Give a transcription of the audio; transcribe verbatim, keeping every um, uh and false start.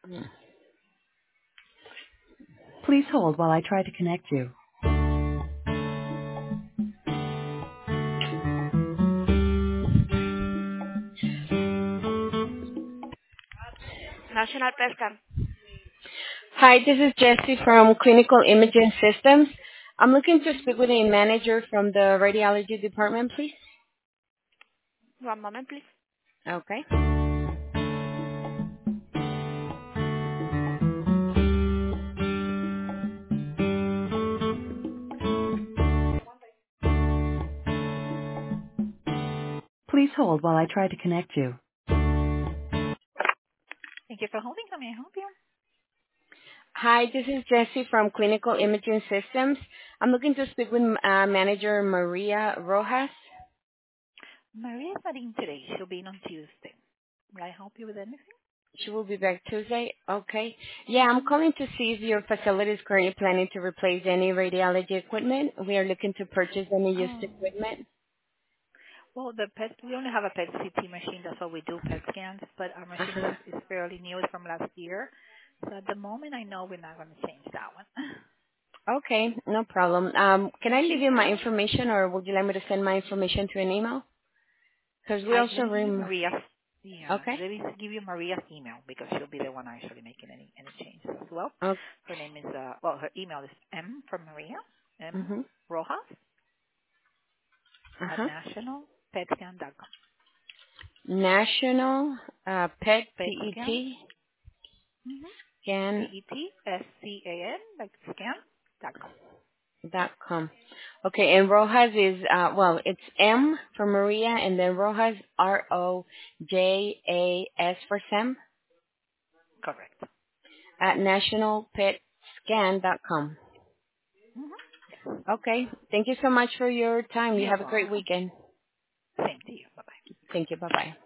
Please hold while I try to connect you. National Pescan. Hi, this is Jessie from Clinical Imaging Systems. I'm looking to speak with a manager from the radiology department, please. One moment, please. Okay. Please hold while I try to connect you. Hi, this is Jessie from Clinical Imaging Systems. I'm looking to speak with uh, manager Maria Rojas. She will be back Tuesday. Okay. Yeah, I'm calling to see if your facility is currently planning to replace any radiology equipment. We are looking to purchase any used equipment. Uh-huh. Okay, no problem. Um, can I leave you my information, or would you like me to send my information to an email? Because we also rem- Okay. Okay. Mm-hmm. Uh-huh. National uh, Pet P E T scan dot com. Okay, and Rojas is uh well, it's M for Maria, and then Rojas R O J A S for Sam at national pet scan dot com. Okay. Thank you so much for your time. You have a great weekend. Thank you. Bye bye.